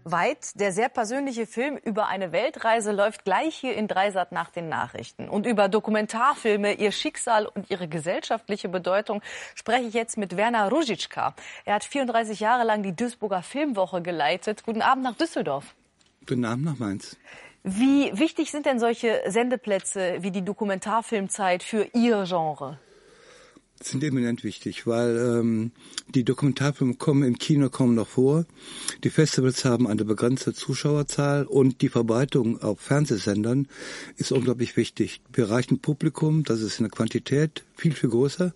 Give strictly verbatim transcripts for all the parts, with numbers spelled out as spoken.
Weit, der sehr persönliche Film über eine Weltreise läuft gleich hier in Dreisat nach den Nachrichten. Und über Dokumentarfilme, ihr Schicksal und ihre gesellschaftliche Bedeutung spreche ich jetzt mit Werner Růžička. Er hat vierunddreißig Jahre lang die Duisburger Filmwoche geleitet. Guten Abend nach Düsseldorf. Guten Abend nach Mainz. Wie wichtig sind denn solche Sendeplätze wie die Dokumentarfilmzeit für Ihr Genre? Sind eminent wichtig, weil ähm, die Dokumentarfilme kommen im Kino kaum noch vor. Die Festivals haben eine begrenzte Zuschauerzahl und die Verbreitung auf Fernsehsendern ist unglaublich wichtig. Wir erreichen Publikum, das ist in der Quantität viel, viel größer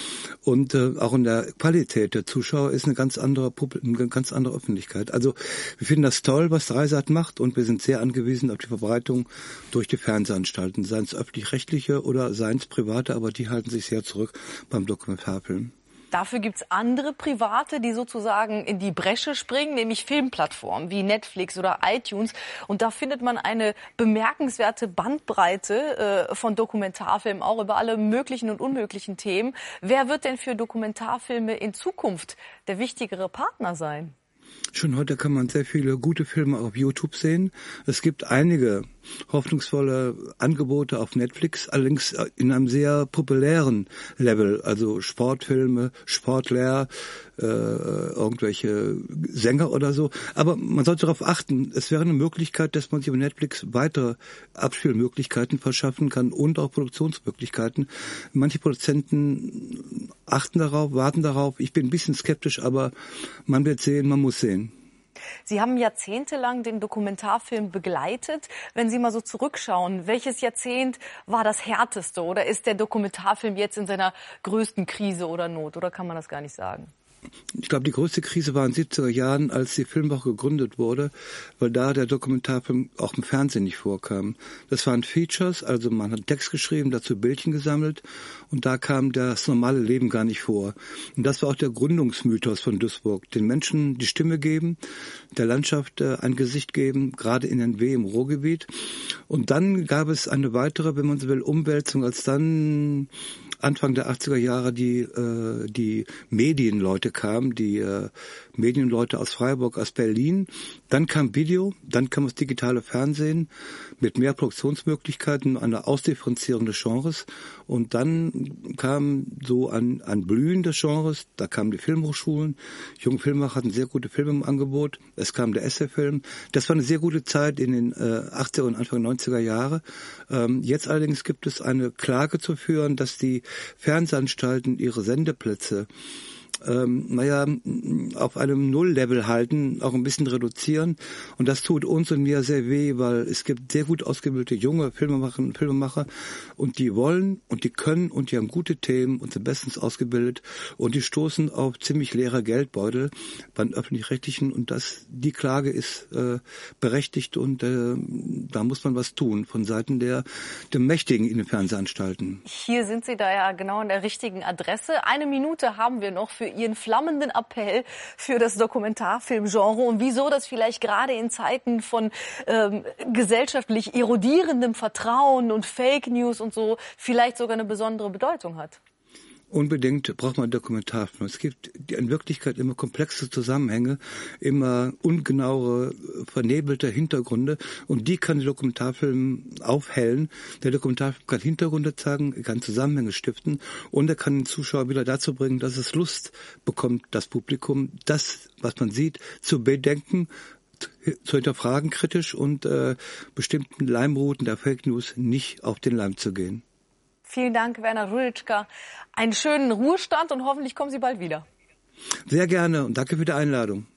und äh, auch in der Qualität der Zuschauer ist eine ganz andere Publi- eine ganz andere Öffentlichkeit. Also wir finden das toll, was Dreisat macht und wir sind sehr angewiesen auf die Verbreitung durch die Fernsehanstalten, seien es öffentlich-rechtliche oder seien es private, aber die halten sich sehr zurück beim Dokumentarfilm. Dafür gibt's andere Private, die sozusagen in die Bresche springen, nämlich Filmplattformen wie Netflix oder iTunes. Und da findet man eine bemerkenswerte Bandbreite äh, von Dokumentarfilmen, auch über alle möglichen und unmöglichen Themen. Wer wird denn für Dokumentarfilme in Zukunft der wichtigere Partner sein? Schon heute kann man sehr viele gute Filme auf YouTube sehen. Es gibt einige hoffnungsvolle Angebote auf Netflix, allerdings in einem sehr populären Level, also Sportfilme, Sportler, äh, irgendwelche Sänger oder so. Aber man sollte darauf achten, es wäre eine Möglichkeit, dass man sich über Netflix weitere Abspielmöglichkeiten verschaffen kann und auch Produktionsmöglichkeiten. Manche Produzenten achten darauf, warten darauf. Ich bin ein bisschen skeptisch, aber man wird sehen, man muss sehen. Sie haben jahrzehntelang den Dokumentarfilm begleitet. Wenn Sie mal so zurückschauen, welches Jahrzehnt war das härteste? Oder ist der Dokumentarfilm jetzt in seiner größten Krise oder Not? Oder kann man das gar nicht sagen? Ich glaube, die größte Krise war in den siebziger Jahren, als die Filmwoche gegründet wurde, weil da der Dokumentarfilm auch im Fernsehen nicht vorkam. Das waren Features, also man hat Text geschrieben, dazu Bildchen gesammelt und da kam das normale Leben gar nicht vor. Und das war auch der Gründungsmythos von Duisburg, den Menschen die Stimme geben, der Landschaft ein Gesicht geben, gerade in N W im Ruhrgebiet. Und dann gab es eine weitere, wenn man so will, Umwälzung, als dann Anfang der achtziger Jahre die äh, die Medienleute kamen, die äh, Medienleute aus Freiburg, aus Berlin. Dann kam Video, dann kam das digitale Fernsehen mit mehr Produktionsmöglichkeiten, einer Ausdifferenzierung des Genres. Und dann kam so ein, ein Blühen des Genres, da kamen die Filmhochschulen, junge Filmemacher hatten sehr gute Filme im Angebot, es kam der Essay-Film. Das war eine sehr gute Zeit in den äh, achtziger und Anfang neunziger Jahre. Ähm, jetzt allerdings gibt es eine Klage zu führen, dass die Fernsehanstalten ihre Sendeplätze ähm, naja, auf einem Null-Level halten, auch ein bisschen reduzieren. Und das tut uns und mir sehr weh, weil es gibt sehr gut ausgebildete junge Filmemacher und Filmemacher und die wollen und die können und die haben gute Themen und sind bestens ausgebildet und die stoßen auf ziemlich leere Geldbeutel beim Öffentlich-Rechtlichen und das, die Klage ist äh, berechtigt und äh, da muss man was tun von Seiten der, der Mächtigen in den Fernsehanstalten. Hier sind Sie da ja genau an der richtigen Adresse. Eine Minute haben wir noch für Ihren flammenden Appell für das Dokumentarfilmgenre und wieso das vielleicht gerade in Zeiten von ähm, gesellschaftlich erodierendem Vertrauen und Fake News und so vielleicht sogar eine besondere Bedeutung hat. Unbedingt braucht man Dokumentarfilme. Es gibt in Wirklichkeit immer komplexe Zusammenhänge, immer ungenauere, vernebelte Hintergründe und die kann der Dokumentarfilm aufhellen. Der Dokumentarfilm kann Hintergründe zeigen, kann Zusammenhänge stiften und er kann den Zuschauer wieder dazu bringen, dass es Lust bekommt, das Publikum, das, was man sieht, zu bedenken, zu hinterfragen kritisch und äh, bestimmten Leimrouten der Fake News nicht auf den Leim zu gehen. Vielen Dank, Werner Růžička. Einen schönen Ruhestand und hoffentlich kommen Sie bald wieder. Sehr gerne und danke für die Einladung.